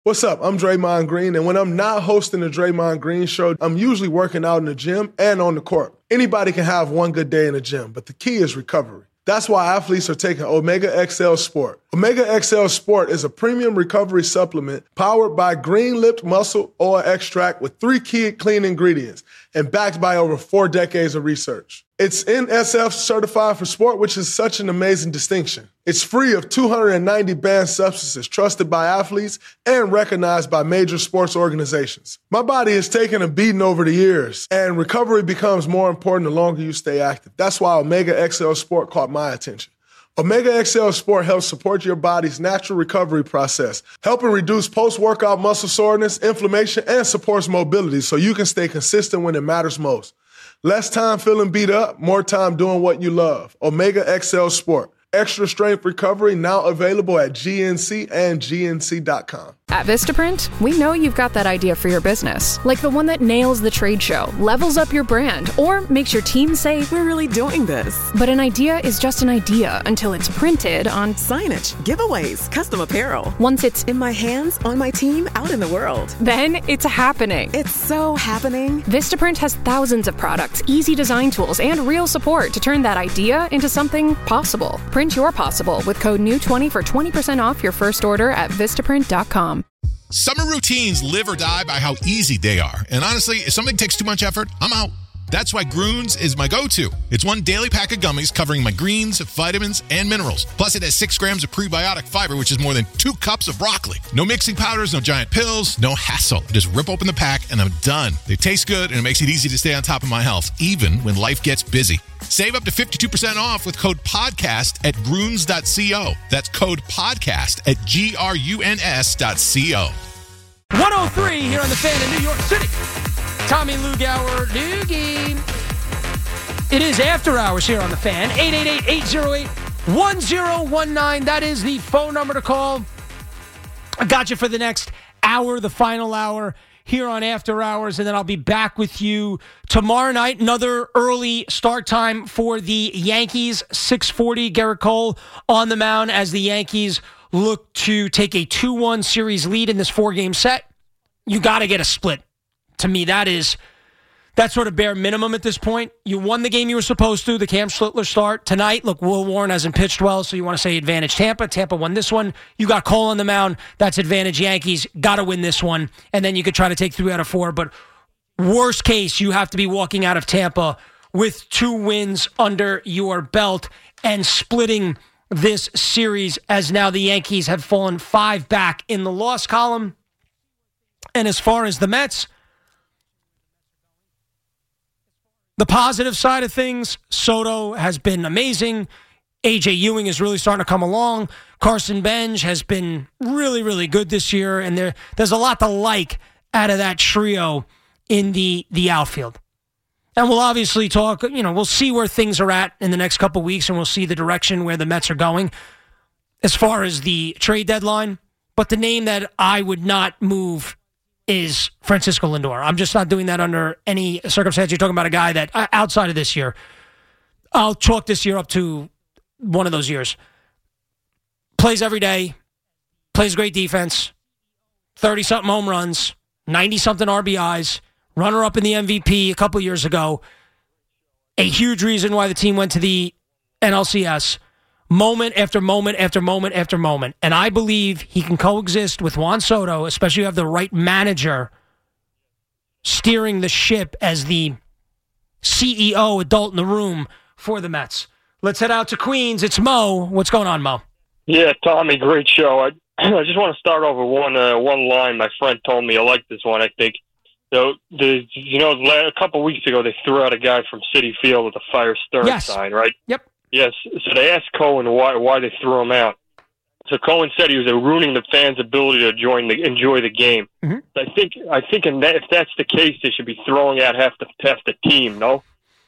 What's up? I'm Draymond Green, and when I'm not hosting the Draymond Green Show, I'm usually working out in the gym and on the court. Anybody can have one good day in the gym, but the key is recovery. That's why athletes are taking Omega XL Sport. Omega XL Sport is a premium recovery supplement powered by Green Lipped Muscle Oil Extract with 3 key clean ingredients and backed by over 4 decades of research. It's NSF certified for sport, which is such an amazing distinction. It's free of 290 banned substances trusted by athletes and recognized by major sports organizations. My body has taken a beating over the years, and recovery becomes more important the longer you stay active. That's why Omega XL Sport caught my attention. Omega XL Sport helps support your body's natural recovery process, helping reduce post-workout muscle soreness, inflammation, and supports mobility so you can stay consistent when it matters most. Less time feeling beat up, more time doing what you love. Omega XL Sport. Extra strength recovery now available at GNC and GNC.com. At Vistaprint, we know you've got that idea for your business, like the one that nails the trade show, levels up your brand, or makes your team say, "We're really doing this." But an idea is just an idea until it's printed on signage, giveaways, custom apparel. Once it's in my hands, on my team, out in the world. Then it's happening. It's so happening. Vistaprint has thousands of products, easy design tools, and real support to turn that idea into something possible. Print your possible with code NEW20 for 20% off your first order at Vistaprint.com. Summer routines live or die by how easy they are. And honestly, if something takes too much effort, I'm out. That's why Groones is my go-to. It's one daily pack of gummies covering my greens, vitamins, and minerals. Plus, it has 6 grams of prebiotic fiber, which is more than 2 cups of broccoli. No mixing powders, no giant pills, no hassle. Just rip open the pack, and I'm done. They taste good, and it makes it easy to stay on top of my health, even when life gets busy. Save up to 52% off with code PODCAST at Groones.co. That's code PODCAST at GRUNS.co. 103 here on the Fan in New York City. Tommy Lugauer, Doogie. It is after hours here on the Fan. 888-808-1019. That is the phone number to call. I got you for the next hour, the final hour here on After Hours, and then I'll be back with you tomorrow night. Another early start time for the Yankees. 6:40, Gerrit Cole on the mound as the Yankees look to take a 2-1 series lead in this 4-game set. You got to get a split. To me, that's sort of bare minimum at this point. You won the game you were supposed to, the Cam Schlittler start. Tonight, look, Will Warren hasn't pitched well, so you want to say advantage Tampa. Tampa won this one. You got Cole on the mound. That's advantage Yankees. Got to win this one. And then you could try to take 3 out of 4. But worst case, you have to be walking out of Tampa with 2 wins under your belt and splitting this series, as now the Yankees have fallen 5 back in the loss column. And as far as the Mets, the positive side of things, Soto has been amazing. A.J. Ewing is really starting to come along. Carson Bench has been really, really good this year. And there's a lot to like out of that trio in the outfield. And we'll obviously talk, we'll see where things are at in the next couple of weeks, and we'll see the direction where the Mets are going as far as the trade deadline. But the name that I would not move is Francisco Lindor. I'm just not doing that under any circumstance. You're talking about a guy that, outside of this year, I'll chalk this year up to one of those years. Plays every day, plays great defense, 30-something home runs, 90-something RBIs, runner-up in the MVP a couple years ago. A huge reason why the team went to the NLCS. Moment after moment after moment after moment. And I believe he can coexist with Juan Soto, especially if you have the right manager steering the ship as the CEO adult in the room for the Mets. Let's head out to Queens. It's Mo. What's going on, Mo? Yeah, Tommy, great show. I just want to start over one line. My friend told me I like this one, I think. A couple weeks ago they threw out a guy from Citi Field with a Fire Stern sign, right? Yep. Yes, so they asked Cohen why they threw him out. So Cohen said he was ruining the fans' ability to enjoy the game. Mm-hmm. I think if that's the case, they should be throwing out half the team. No,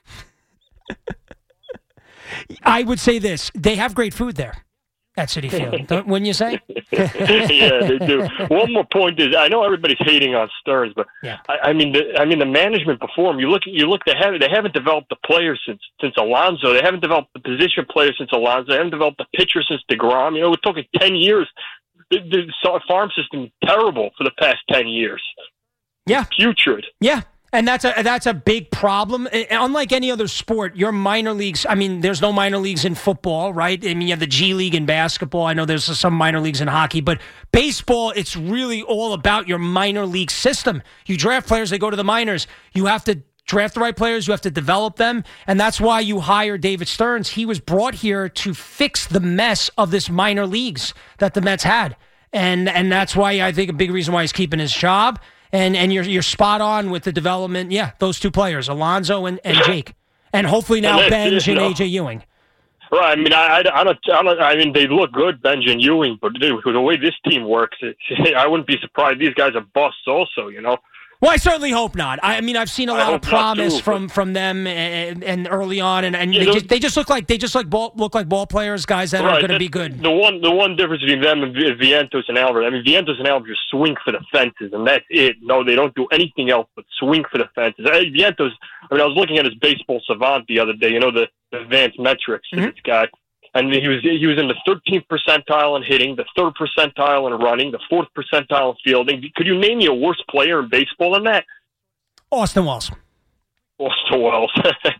I would say this: they have great food there at Citi Field, wouldn't you say? Yeah, they do. One more point is, I know everybody's hating on Stearns, but yeah. I mean the management before him. You look. They haven't developed the players since Alonso. They haven't developed the position players since Alonso. They haven't developed the pitcher since DeGrom. We're talking 10 years the farm system is terrible for the past 10 years. Yeah. Putrid. Yeah. And that's a big problem. Unlike any other sport, your minor leagues, I mean, there's no minor leagues in football, right? I mean, you have the G League in basketball. I know there's some minor leagues in hockey, but baseball, it's really all about your minor league system. You draft players, they go to the minors. You have to draft the right players, you have to develop them, and that's why you hire David Stearns. He was brought here to fix the mess of this minor leagues that the Mets had. And that's why I think a big reason why he's keeping his job. And you're spot on with the development. Yeah, those two players, Alonso and Jake, and hopefully now Benj and AJ Ewing. Right. I mean, I don't. I mean, they look good, Benj and Ewing, but dude, the way this team works, I wouldn't be surprised. These guys are busts, also. You know. Well, I certainly hope not. I mean, I've seen a lot of promise from them and early on, and they just look like ball players, guys that are going to be good. The one difference between them and Vientos and Alvarez. I mean, Vientos and Alvarez just swing for the fences, and that's it. No, they don't do anything else but swing for the fences. Vientos. I mean, I was looking at his Baseball Savant the other day. You know, the advanced metrics for this guy. And he was in the 13th percentile in hitting, the 3rd percentile in running, the 4th percentile in fielding. Could you name me a worse player in baseball than that? Austin Wells. Austin Wells.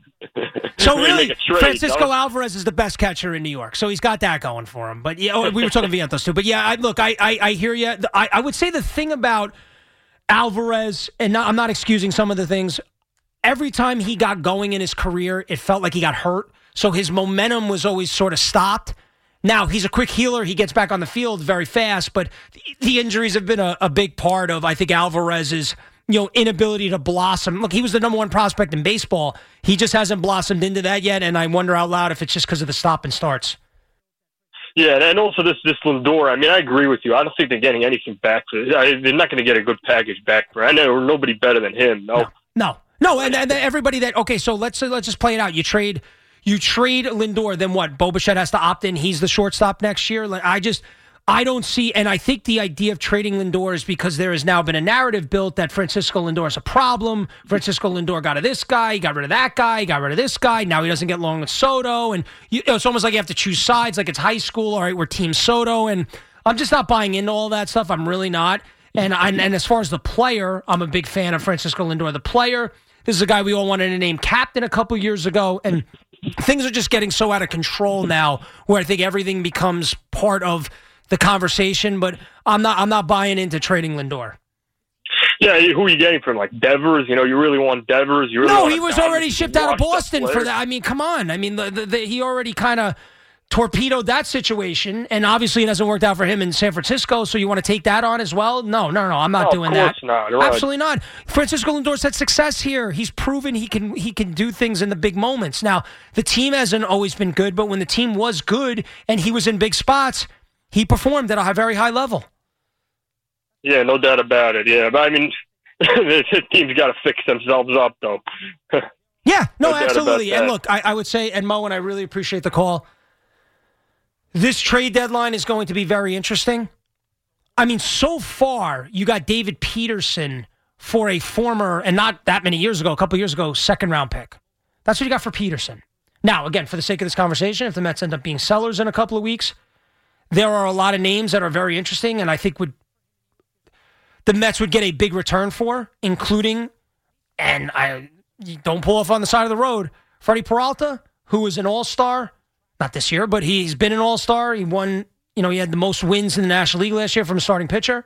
So really, Francisco Alvarez is the best catcher in New York. So he's got that going for him. But yeah, we were talking Vientos too. But yeah, I hear you. I would say the thing about Alvarez, and I'm not excusing some of the things. Every time he got going in his career, it felt like he got hurt. So his momentum was always sort of stopped. Now, he's a quick healer. He gets back on the field very fast, but the injuries have been a big part of, I think, Alvarez's inability to blossom. Look, he was the number one prospect in baseball. He just hasn't blossomed into that yet, and I wonder out loud if it's just because of the stop and starts. Yeah, and also this Lindor, I mean, I agree with you. I don't think they're getting anything back. They're not going to get a good package back for. I know nobody better than him. No, and everybody that, okay, so let's just play it out. You trade Lindor, then what? Bo Bichette has to opt in. He's the shortstop next year. I don't see, and I think the idea of trading Lindor is because there has now been a narrative built that Francisco Lindor is a problem. Francisco Lindor got rid of this guy, he got rid of that guy, he got rid of this guy. Now he doesn't get along with Soto, and it's almost like you have to choose sides, like it's high school. All right, we're Team Soto, and I'm just not buying into all that stuff. I'm really not. And as far as the player, I'm a big fan of Francisco Lindor. The player, this is a guy we all wanted to name captain a couple years ago, and things are just getting so out of control now where I think everything becomes part of the conversation, but I'm not buying into trading Lindor. Yeah, who are you getting from? Like Devers? You really want Devers? No, he was already shipped out of Boston for that. I mean, come on. I mean, he already kind of torpedoed that situation, and obviously it hasn't worked out for him in San Francisco, so you want to take that on as well? No, I'm not doing that. Of course not. Right. Absolutely not. Francisco Lindor's had success here. He's proven he can do things in the big moments. Now, the team hasn't always been good, but when the team was good and he was in big spots, he performed at a very high level. Yeah, no doubt about it. Yeah, but I mean, this team's got to fix themselves up, though. Yeah, no absolutely. And look, I would say, and Mo, and I really appreciate the call, this trade deadline is going to be very interesting. I mean, so far, you got David Peterson for a former, and not that many years ago, a couple years ago, second-round pick. That's what you got for Peterson. Now, again, for the sake of this conversation, if the Mets end up being sellers in a couple of weeks, there are a lot of names that are very interesting, and I think the Mets would get a big return for, including, and don't pull off on the side of the road, Freddie Peralta, who is an all-star, not this year, but he's been an all-star. He won, he had the most wins in the National League last year from a starting pitcher.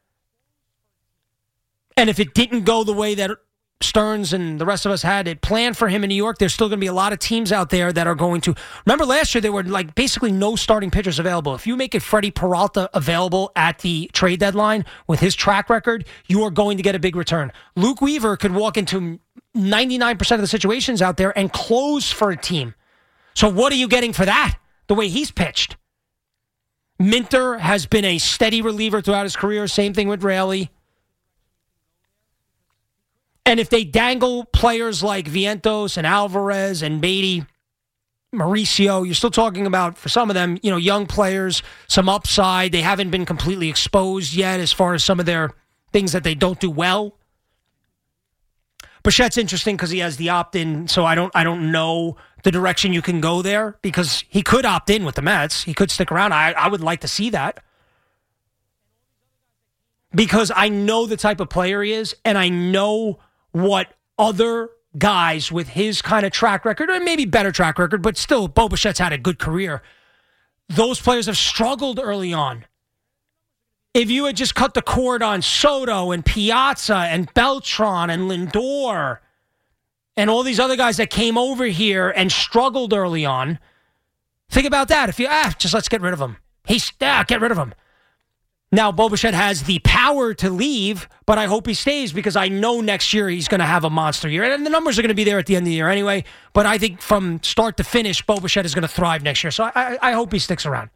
And if it didn't go the way that Stearns and the rest of us had it planned for him in New York, there's still going to be a lot of teams out there that are going to. Remember last year, there were like basically no starting pitchers available. If you make it Freddie Peralta available at the trade deadline with his track record, you are going to get a big return. Luke Weaver could walk into 99% of the situations out there and close for a team. So what are you getting for that? The way he's pitched. Minter has been a steady reliever throughout his career. Same thing with Raley. And if they dangle players like Vientos and Alvarez and Beatty, Mauricio, you're still talking about, for some of them, young players, some upside. They haven't been completely exposed yet as far as some of their things that they don't do well. Bichette's interesting because he has the opt-in, so I don't know the direction you can go there because he could opt in with the Mets. He could stick around. I would like to see that. because I know the type of player he is, and I know what other guys with his kind of track record, or maybe better track record, but still, Bo Bichette's had a good career. Those players have struggled early on. If you had just cut the cord on Soto and Piazza and Beltran and Lindor and all these other guys that came over here and struggled early on, think about that. If you, just let's get rid of him. Get rid of him. Now, Bo Bichette has the power to leave, but I hope he stays because I know next year he's going to have a monster year. And the numbers are going to be there at the end of the year anyway. But I think from start to finish, Bo Bichette is going to thrive next year. So I hope he sticks around.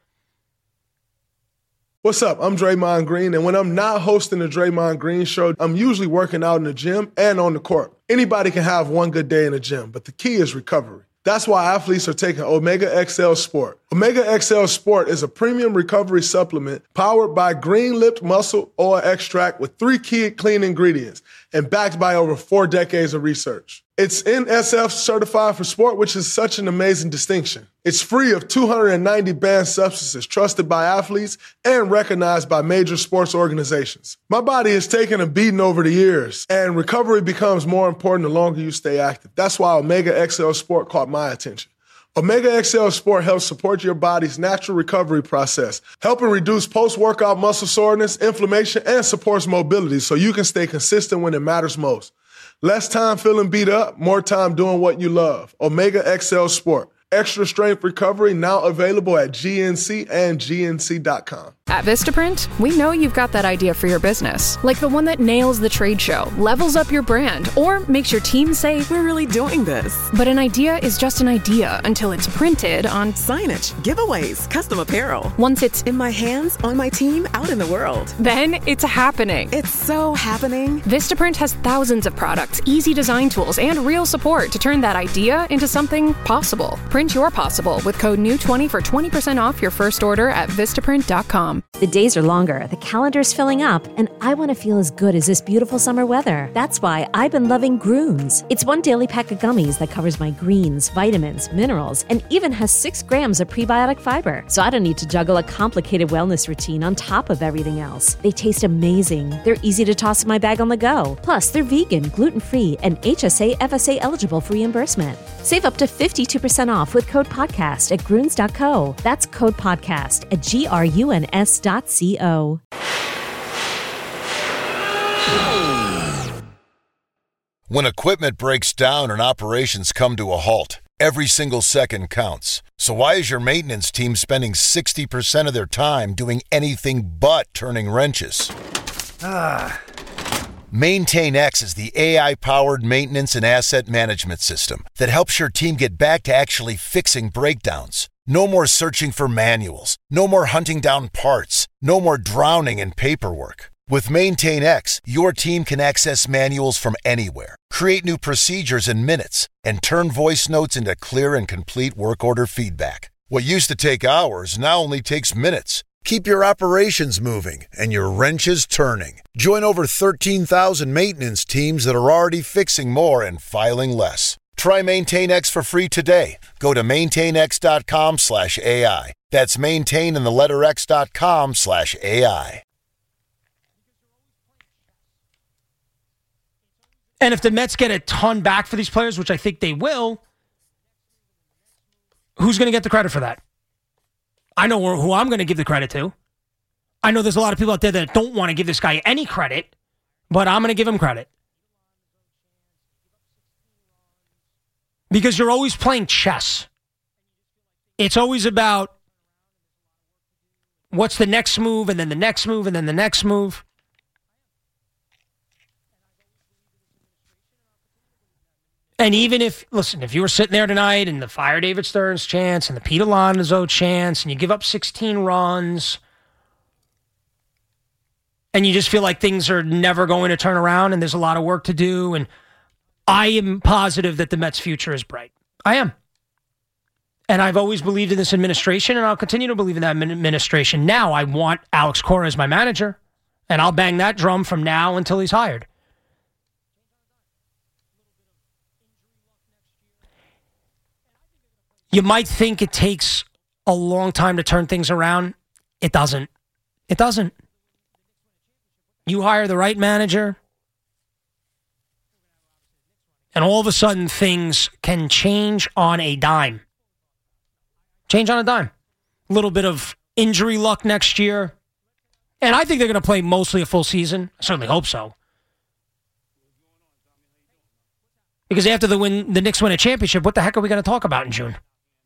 What's up? I'm Draymond Green, and when I'm not hosting the Draymond Green Show, I'm usually working out in the gym and on the court. Anybody can have one good day in the gym, but the key is recovery. That's why athletes are taking Omega XL Sport. Omega XL Sport is a premium recovery supplement powered by green-lipped muscle oil extract with 3 key clean ingredients and backed by over 4 decades of research. It's NSF certified for sport, which is such an amazing distinction. It's free of 290 banned substances trusted by athletes and recognized by major sports organizations. My body has taken a beating over the years, and recovery becomes more important the longer you stay active. That's why Omega XL Sport caught my attention. Omega XL Sport helps support your body's natural recovery process, helping reduce post-workout muscle soreness, inflammation, and supports mobility so you can stay consistent when it matters most. Less time feeling beat up, more time doing what you love. Omega XL Sport. Extra strength recovery now available at GNC and GNC.com. At Vistaprint, we know you've got that idea for your business, like the one that nails the trade show, levels up your brand, or makes your team say, We're really doing this. but an idea is just an idea until it's printed on Signage, giveaways, custom apparel. once it's In my hands, on my team, out in the world. then it's happening. It's so happening. Vistaprint has thousands of products, easy design tools, and real support to turn that idea into something possible. Print your possible with code NEW20 for 20% off your first order at Vistaprint.com. The days are longer, the calendar's filling up, and I want to feel as good as this beautiful summer weather. That's why I've been loving Grooms. It's 1 daily pack of gummies that covers my greens, vitamins, minerals, and even has 6 grams of prebiotic fiber. So I don't need to juggle a complicated wellness routine on top of everything else. They taste amazing. They're easy to toss in my bag on the go. Plus, they're vegan, gluten-free, and HSA, FSA eligible for reimbursement. Save up to 52% off with code podcast at Gruns.co. That's code podcast at GRUNS.co. When equipment breaks down and operations come to a halt, every single second counts. So why is your maintenance team spending 60% of their time doing anything but turning wrenches? MaintainX is the AI-powered maintenance and asset management system that helps your team get back to actually fixing breakdowns. No more searching for manuals. No more hunting down parts. No more drowning in paperwork. With MaintainX, your team can access manuals from anywhere, create new procedures in minutes, and turn voice notes into clear and complete work order feedback. What used to take hours now only takes minutes. Keep your operations moving and your wrenches turning. Join over 13,000 maintenance teams that are already fixing more and filing less. Try MaintainX for free today. Go to maintainx.com/AI. That's maintain and the letter x.com/AI. And if the Mets get a ton back for these players, which I think they will, who's going to get the credit for that? I know who I'm going to give the credit to. I know there's a lot of people out there that don't want to give this guy any credit, but I'm going to give him credit. Because you're always playing chess. It's always about what's the next move, and then the next move, and then the next move. And even if you were sitting there tonight and the fire David Stearns chance and the Pete Alonso chance and you give up 16 runs and you just feel like things are never going to turn around and there's a lot of work to do, and I am positive that the Mets' future is bright. I am. And I've always believed in this administration, and I'll continue to believe in that administration. Now I want Alex Cora as my manager, and I'll bang that drum from now until he's hired. You might think it takes a long time to turn things around. It doesn't. It doesn't. You hire the right manager, and all of a sudden things can change on a dime. Change on a dime. A little bit of injury luck next year. And I think they're going to play mostly a full season. I certainly hope so. Because after the Knicks win a championship, what the heck are we going to talk about in June?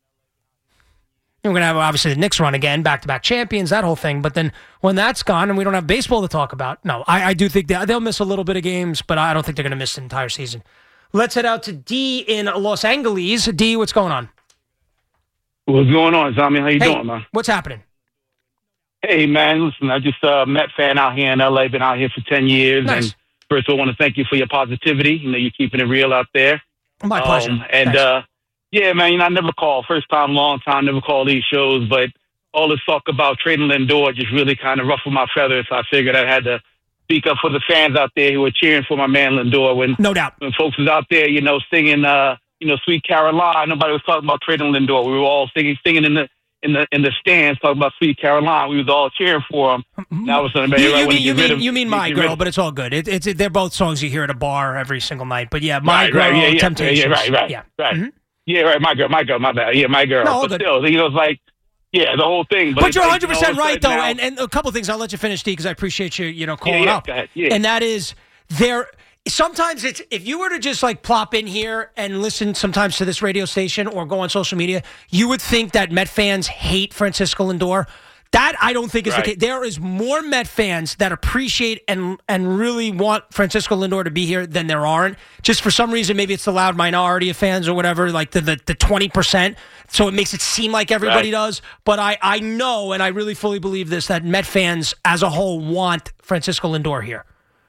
We're going to have, obviously, the Knicks run again, back-to-back champions, that whole thing. But then when that's gone and we don't have baseball to talk about, no, I do think they'll miss a little bit of games, but I don't think they're going to miss the entire season. Let's head out to D in Los Angeles. D, what's going on? What's going on, Zami? How you doing, man? What's happening? Hey, man, listen, I just Met fan out here in L.A., been out here for 10 years. Nice. And first of all, I want to thank you for your positivity. You know, you're keeping it real out there. My pleasure. And, yeah, man, I never call. First time, long time, never call these shows. But all this talk about trading Lindor just really kind of ruffled my feathers. So I figured I had to speak up for the fans out there who were cheering for my man Lindor. No doubt. When folks was out there, you know, singing, Sweet Caroline, nobody was talking about trading Lindor. We were all singing in the stands, talking about Sweet Caroline. We was all cheering for him. Now was you mean My Girl, but it's all good. They're both songs you hear at a bar every single night. But yeah, My Girl, Temptations. Right. Mm-hmm. Yeah, right. My girl, my bad. Yeah, My Girl. No, but still, you know, it's like, yeah, the whole thing. But you're 100% right, though. And a couple of things. I'll let you finish, D, because I appreciate you, calling up. Go ahead. Yeah. And that is, sometimes it's, if you were to just like plop in here and listen sometimes to this radio station or go on social media, you would think that Met fans hate Francisco Lindor. That I don't think is the case. There is more Met fans that appreciate and really want Francisco Lindor to be here than there aren't. Just for some reason, maybe it's the loud minority of fans or whatever, like the 20%. So it makes it seem like everybody does. But I know, and I really fully believe this, that Met fans as a whole want Francisco Lindor here.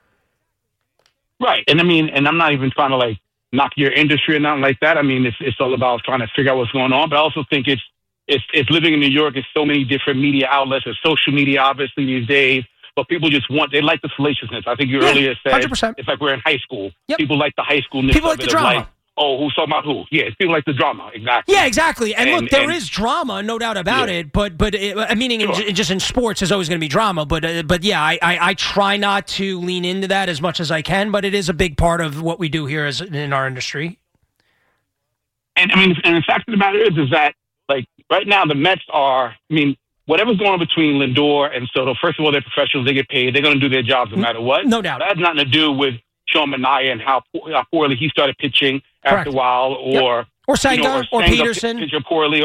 Right. And I mean, and I'm not even trying to like knock your industry or nothing like that. I mean, it's all about trying to figure out what's going on. But I also think it's living in New York. It's so many different media outlets. There's social media, obviously, these days. But people just they like the salaciousness. I think you earlier said 100%. It's like we're in high school. Yep. People like the high schoolness. People like the drama. Like, oh, who's talking about who? Yeah, people like the drama. Exactly. Yeah, exactly. And look, there is drama, no doubt about it. But meaning just in sports, there's always going to be drama. But yeah, I try not to lean into that as much as I can. But it is a big part of what we do here in our industry. And I mean, and the fact of the matter is that like right now the Mets are. I mean, whatever's going on between Lindor and Soto. First of all, they're professionals. They get paid. They're going to do their jobs no matter what. No doubt. That has nothing to do with Sean Manaea and how poorly he started pitching after a while, or Senga, or Peterson pitching poorly, or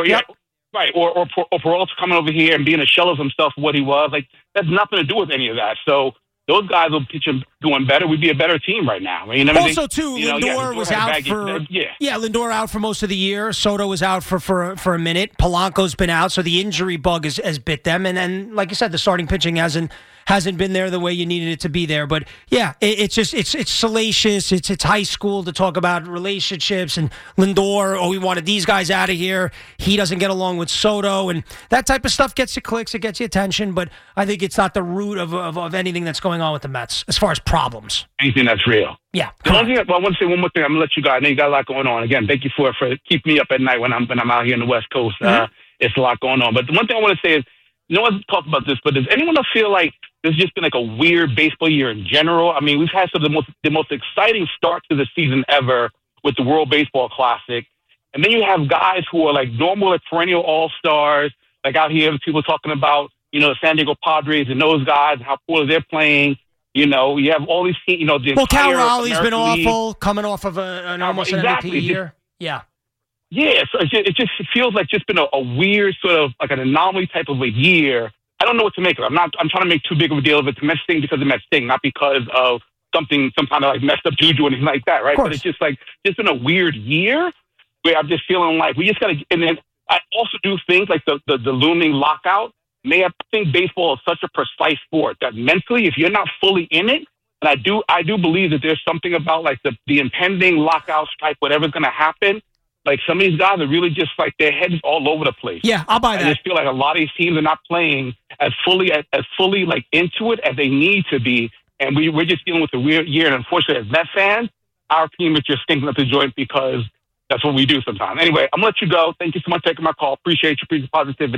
or Peralta coming over here and being a shell of himself, what he was. Like that's nothing to do with any of that. So those guys will pitch him doing better. We'd be a better team right now. I mean, also, too, Lindor was out for Lindor out for most of the year. Soto was out for a minute. Polanco's been out, so the injury bug has bit them. And then, like you said, the starting pitching hasn't been there the way you needed it to be there. But yeah, it's salacious. It's high school to talk about relationships and Lindor. Oh, we wanted these guys out of here. He doesn't get along with Soto, and that type of stuff gets you clicks. It gets you attention. But I think it's not the root of anything that's going on with the Mets as far as problems. Anything that's real. Yeah. The only thing, I want to say one more thing. I'm gonna let you guys. I know you got a lot going on. Again, thank you for keeping me up at night when I'm out here in the West Coast. Mm-hmm. It's a lot going on. But the one thing I want to say is, no one's talked about this, but does anyone else feel like there's just been like a weird baseball year in general? I mean, we've had some of the most exciting start to the season ever with the World Baseball Classic. And then you have guys who are like normal, like perennial all-stars, like out here, people talking about, the San Diego Padres and those guys, how poorly they're playing. You have all these teams, the Cal Raleigh's been awful, coming off of an almost MVP year. Yeah. Yeah, so it just feels like just been a weird sort of like an anomaly type of a year. I don't know what to make of it. I'm trying to make too big of a deal of it. The Mets thing because the Mets thing, not because of some kind of like messed up juju or anything like that, right? But it's just been a weird year where I'm just feeling like we just got to. And then I also do things like the looming lockout. I think baseball is such a precise sport that mentally, if you're not fully in it, and I do believe that there's something about like the impending lockout strike, whatever's going to happen. Like some of these guys are really just like their heads all over the place. Yeah, I'll buy that. I just feel like a lot of these teams are not playing as fully like into it as they need to be, and we're just dealing with a weird year. And unfortunately, as Mets fans, our team is just stinking up the joint because that's what we do sometimes. Anyway, I'm gonna let you go. Thank you so much for taking my call. Appreciate your positivity.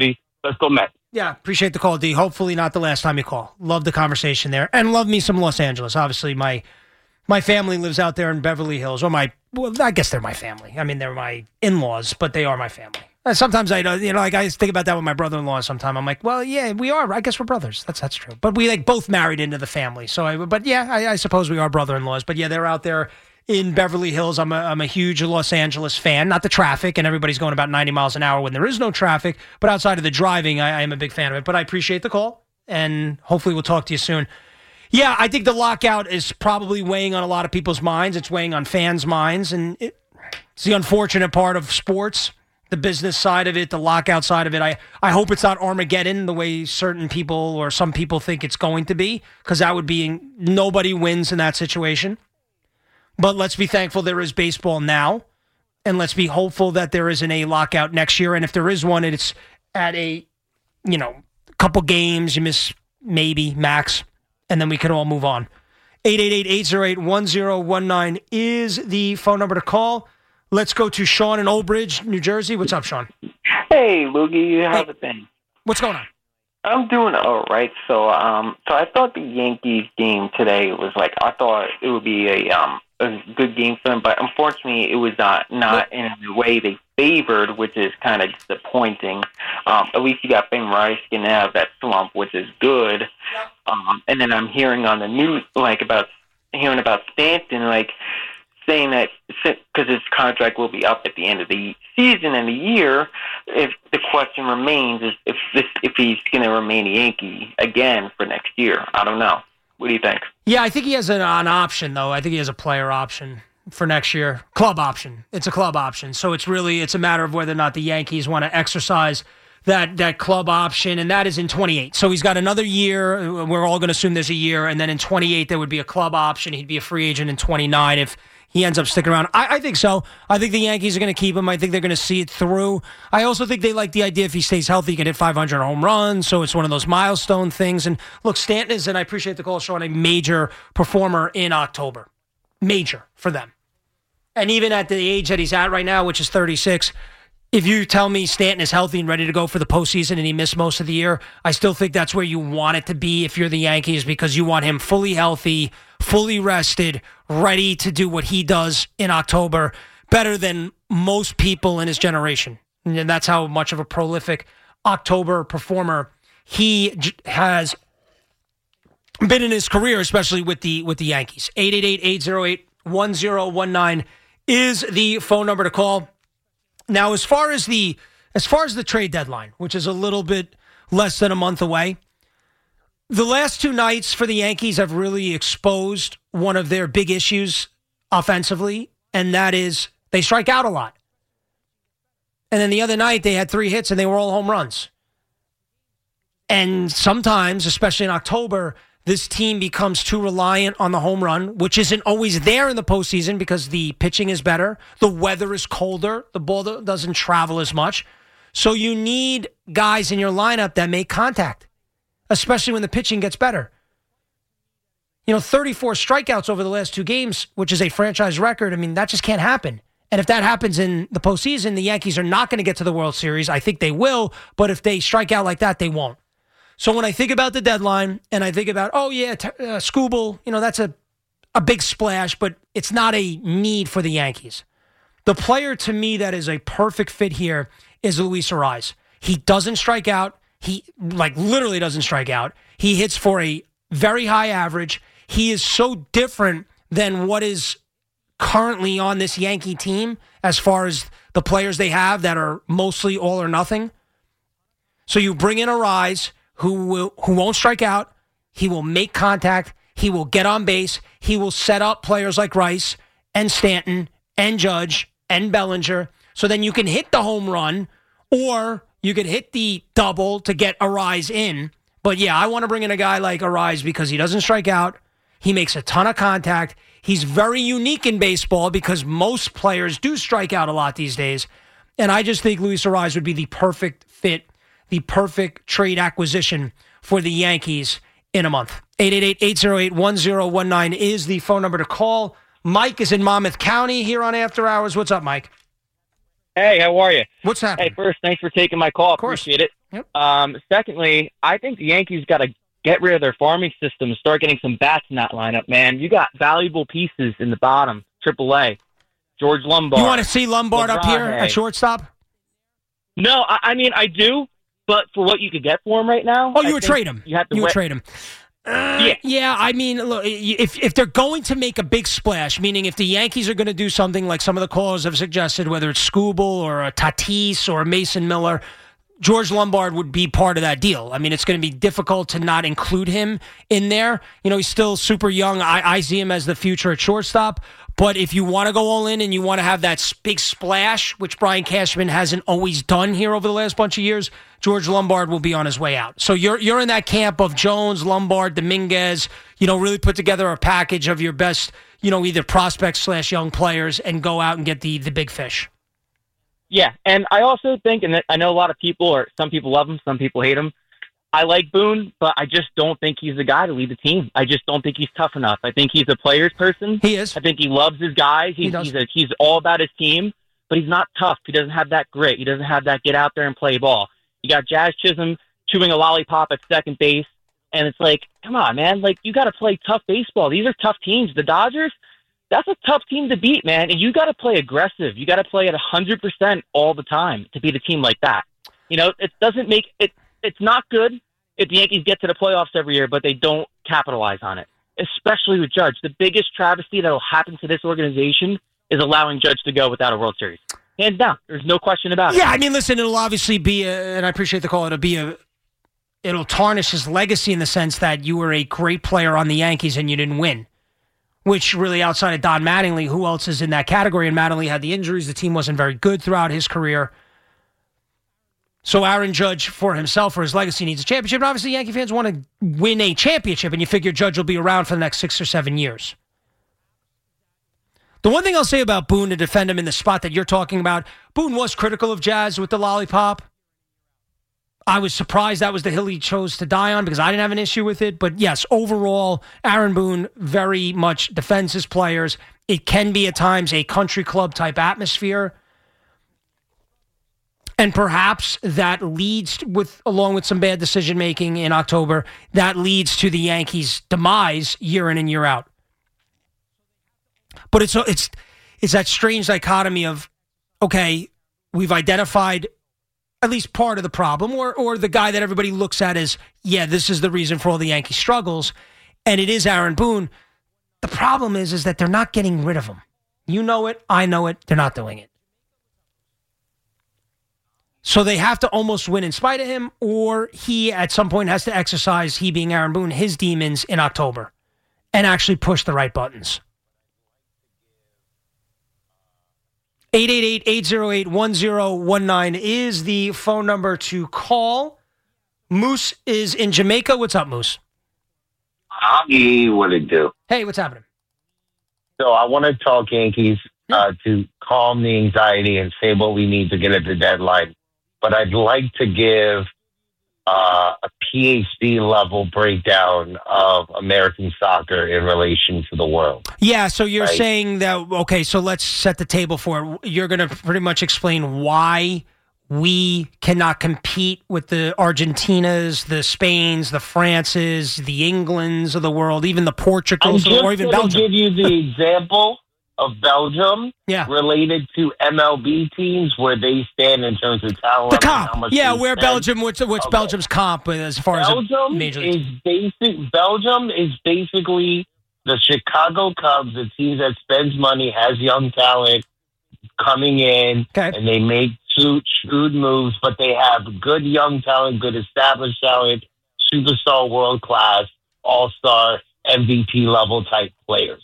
Let's go Mets. Yeah, appreciate the call, D. Hopefully not the last time you call. Love the conversation there. And love me some Los Angeles. Obviously, my family lives out there in Beverly Hills. I guess they're my family. I mean, they're my in-laws, but they are my family. Sometimes I think about that with my brother-in-law sometimes. I'm like, well, yeah, we are. I guess we're brothers. That's true. But we both married into the family. So, I suppose we are brother-in-laws. But yeah, they're out there in Beverly Hills. I'm a huge Los Angeles fan. Not the traffic, and everybody's going about 90 miles an hour when there is no traffic. But outside of the driving, I am a big fan of it. But I appreciate the call, and hopefully we'll talk to you soon. Yeah, I think the lockout is probably weighing on a lot of people's minds. It's weighing on fans' minds, and it's the unfortunate part of sports. The business side of it, the lockout side of it. I hope it's not Armageddon the way certain people or some people think it's going to be, because that would be nobody wins in that situation. But let's be thankful there is baseball now, and let's be hopeful that there isn't a lockout next year. And if there is one, it's at a couple games, you miss maybe max, and then we can all move on. 888-808-1019 is the phone number to call. Let's go to Sean in Old Bridge, New Jersey. What's up, Sean? Hey, Loogie, how's it been? What's going on? I'm doing all right. So I thought the Yankees game today was I thought it would be a good game for them, but unfortunately it was not in the way they favored, which is kind of disappointing. At least you got Ben Rice going to have that slump, which is good. And then I'm hearing on the news about Stanton, saying that because his contract will be up at the end of the season and the year, if the question remains is if he's going to remain a Yankee again for next year. I don't know. What do you think? Yeah, I think he has an option, though. I think he has a player option for next year. Club option. It's a club option. So it's a matter of whether or not the Yankees want to exercise that club option, and that is in 28. So he's got another year. We're all going to assume there's a year, and then in 28 there would be a club option. He'd be a free agent in 29 if he ends up sticking around. I think so. I think the Yankees are going to keep him. I think they're going to see it through. I also think they like the idea if he stays healthy, he can hit 500 home runs, so it's one of those milestone things. And look, Stanton is, and I appreciate the call, Sean, a major performer in October. Major for them. And even at the age that he's at right now, which is 36, if you tell me Stanton is healthy and ready to go for the postseason and he missed most of the year, I still think that's where you want it to be if you're the Yankees, because you want him fully healthy, fully rested, ready to do what he does in October better than most people in his generation. And that's how much of a prolific October performer he has been in his career, especially with the Yankees. 888-808-1019 is the phone number to call. Now, as far as the trade deadline, which is a little bit less than a month away, the last two nights for the Yankees have really exposed one of their big issues offensively, and that is they strike out a lot. And then the other night, they had 3 hits, and they were all home runs. And sometimes, especially in October, this team becomes too reliant on the home run, which isn't always there in the postseason because the pitching is better. The weather is colder. The ball doesn't travel as much. So you need guys in your lineup that make contact, especially when the pitching gets better. 34 strikeouts over the last 2 games, which is a franchise record. I mean, that just can't happen. And if that happens in the postseason, the Yankees are not going to get to the World Series. I think they will, but if they strike out like that, they won't. So when I think about the deadline and I think about, Skubal, that's a big splash, but it's not a need for the Yankees. The player to me that is a perfect fit here is Luis Arraez. He doesn't strike out. He literally doesn't strike out. He hits for a very high average. He is so different than what is currently on this Yankee team as far as the players they have that are mostly all or nothing. So you bring in Arraez, who won't strike out. He will make contact. He will get on base. He will set up players like Rice and Stanton and Judge and Bellinger. So then you can hit the home run or you could hit the double to get Arraez in. But yeah, I want to bring in a guy like Arraez because he doesn't strike out. He makes a ton of contact. He's very unique in baseball because most players do strike out a lot these days. And I just think Luis Arraez would be the perfect fit, the perfect trade acquisition for the Yankees in a month. 888-808-1019 is the phone number to call. Mike is in Monmouth County here on After Hours. What's up, Mike? Hey, how are you? What's happening? Hey, first, thanks for taking my call. Of course. Appreciate it. Yep. Secondly, I think the Yankees got to get rid of their farming system and start getting some bats in that lineup, man. You got valuable pieces in the bottom, AAA. George Lombard. You want to see Lombard up here at shortstop? No, I mean, I do, but for what you could get for him right now... Oh, you would trade him. You would trade him. Yeah, I mean, look, if they're going to make a big splash, meaning if the Yankees are going to do something like some of the callers have suggested, whether it's Skubal or a Tatis or a Mason Miller, George Lombard would be part of that deal. I mean, it's going to be difficult to not include him in there. You know, he's still super young. I see him as the future at shortstop. But if you want to go all in and you want to have that big splash, which Brian Cashman hasn't always done here over the last bunch of years, George Lombard will be on his way out. So you're in that camp of Jones, Lombard, Dominguez, really put together a package of your best, either prospects / young players and go out and get the big fish. Yeah, and I also think, and I know a lot of people, or some people love him, some people hate him. I like Boone, but I just don't think he's the guy to lead the team. I just don't think he's tough enough. I think he's a player's person. He is. I think he loves his guys. He's all about his team, but he's not tough. He doesn't have that grit. He doesn't have that get out there and play ball. You got Jazz Chisholm chewing a lollipop at second base, and it's like, come on, man. Like, you got to play tough baseball. These are tough teams. The Dodgers, that's a tough team to beat, man, and you got to play aggressive. You got to play at 100% all the time to beat a team like that. It doesn't make it. It's not good if the Yankees get to the playoffs every year, but they don't capitalize on it, especially with Judge. The biggest travesty that will happen to this organization is allowing Judge to go without a World Series. Hands down. There's no question about it. Yeah, I mean, listen, it'll obviously be, and I appreciate the call, it'll tarnish his legacy in the sense that you were a great player on the Yankees and you didn't win, which really outside of Don Mattingly, who else is in that category? And Mattingly had the injuries. The team wasn't very good throughout his career. So Aaron Judge, for himself, for his legacy, needs a championship. And obviously, Yankee fans want to win a championship, and you figure Judge will be around for the next 6 or 7 years. The one thing I'll say about Boone to defend him in the spot that you're talking about, Boone was critical of Jazz with the lollipop. I was surprised that was the hill he chose to die on because I didn't have an issue with it. But yes, overall, Aaron Boone very much defends his players. It can be at times a country club type atmosphere. And perhaps that leads along with some bad decision making in October, that leads to the Yankees' demise year in and year out. But it's that strange dichotomy of, okay, we've identified at least part of the problem, or the guy that everybody looks at as, yeah, this is the reason for all the Yankee struggles, and it is Aaron Boone. The problem is that they're not getting rid of him. You know it, I know it, they're not doing it. So they have to almost win in spite of him, or he at some point has to exercise, he being Aaron Boone, his demons in October and actually push the right buttons. 888-808-1019 is the phone number to call. Moose is in Jamaica. What's up, Moose? Howdy, what it do? Hey, what's happening? So I want to talk Yankees to calm the anxiety and say what we need to get at the deadline. But I'd like to give a PhD level breakdown of American soccer in relation to the world. Yeah, so you're saying that, okay, so let's set the table for it. You're going to pretty much explain why we cannot compete with the Argentinas, the Spains, the Frances, the Englands of the world, even the Portugals, or even Belgium. I'm give you the example of Belgium related to MLB teams, where they stand in terms of talent. The comp, where Belgium, what's Belgium's comp as far as Major League? Belgium is basically the Chicago Cubs, the team that spends money, has young talent coming in, and they make shrewd moves, but they have good young talent, good established talent, superstar, world-class, all-star, MVP level type players.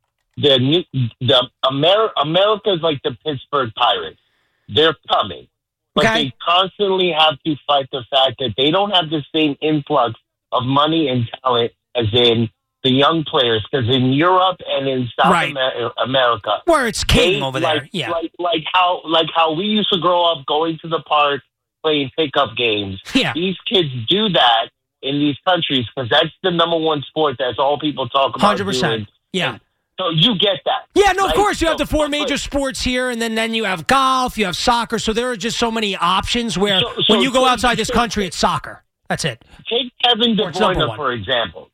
America's like the Pittsburgh Pirates. They're coming, but they constantly have to fight the fact that they don't have the same influx of money and talent as in the young players. Because in Europe and in South America, where it's king over there, like how we used to grow up going to the park playing pickup games. Yeah, these kids do that in these countries because that's the number one sport. That's all people talk about. 100%. Yeah. So you get that. Yeah, no, right? of course. You have the four major sports here, and then you have golf, you have soccer. So there are just so many options where when you go outside this country, it's soccer. That's it. Take Kevin De Bruyne, for example.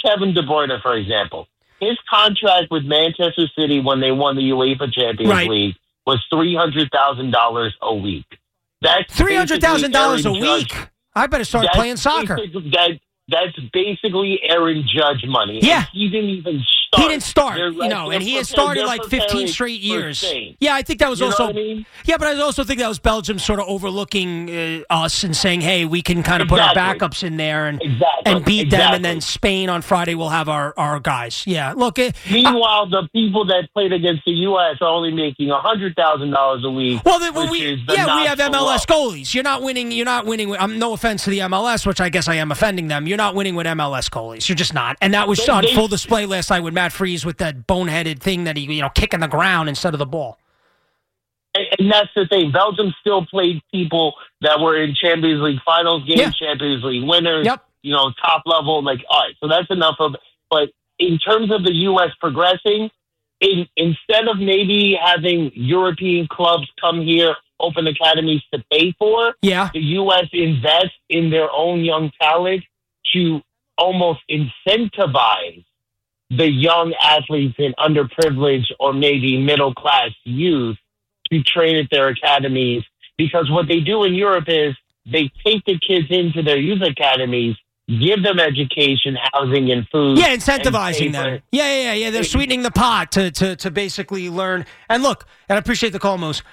His contract with Manchester City when they won the UEFA Champions League was $300,000 a week. That's $300,000 a week. I better start playing soccer. That's basically Aaron Judge money. Yeah. And he didn't even start. He didn't start, and he has started like 15 straight years. Yeah, I think that was also. Yeah, but I also think that was Belgium sort of overlooking us and saying, "Hey, we can kind of put our backups in there and beat them, and then Spain on Friday will have our guys." Yeah, look. Meanwhile, the people that played against the U.S. are only making $100,000 a week. Well, we have MLS goalies. You're not winning. No offense to the MLS, which I guess I am offending them. You're not winning with MLS goalies. You're just not, and that was on full display last night with Matt Freese with that boneheaded thing that he, kicking the ground instead of the ball. And that's the thing. Belgium still played people that were in Champions League finals games, Champions League winners, top level. All right, so that's enough of it. But in terms of the U.S. progressing, instead of maybe having European clubs come here, open academies to pay for, the U.S. invests in their own young talent to almost incentivize the young athletes in underprivileged or maybe middle-class youth to train at their academies. Because what they do in Europe is they take the kids into their youth academies, give them education, housing, and food. Yeah, incentivizing them. Yeah. They're sweetening the pot to basically learn. And look, and I appreciate the call, Moose.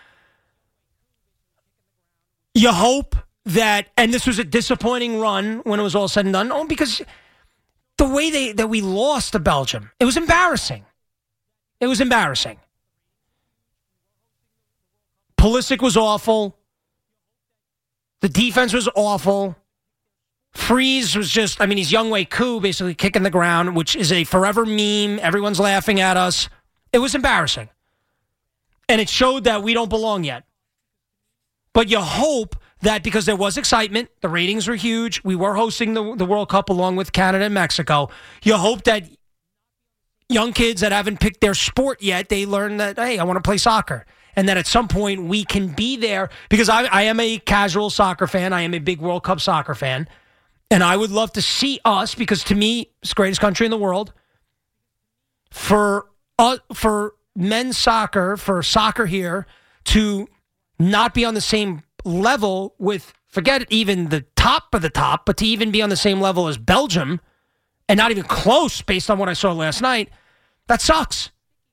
You hope that, and this was a disappointing run when it was all said and done, because the way that we lost to Belgium, it was embarrassing. Pulisic was awful. The defense was awful. Freeze was just, he's Younghoe Koo basically kicking the ground, which is a forever meme. Everyone's laughing at us. It was embarrassing. And it showed that we don't belong yet. But you hope that because there was excitement, the ratings were huge, we were hosting the World Cup along with Canada and Mexico, you hope that young kids that haven't picked their sport yet, they learn that, hey, I want to play soccer. And that at some point we can be there, because I am a casual soccer fan, I am a big World Cup soccer fan, and I would love to see us, because to me, it's the greatest country in the world, for men's soccer, for soccer here, to not be on the same level with, forget even the top of the top, but to even be on the same level as Belgium and not even close based on what I saw last night, that sucks.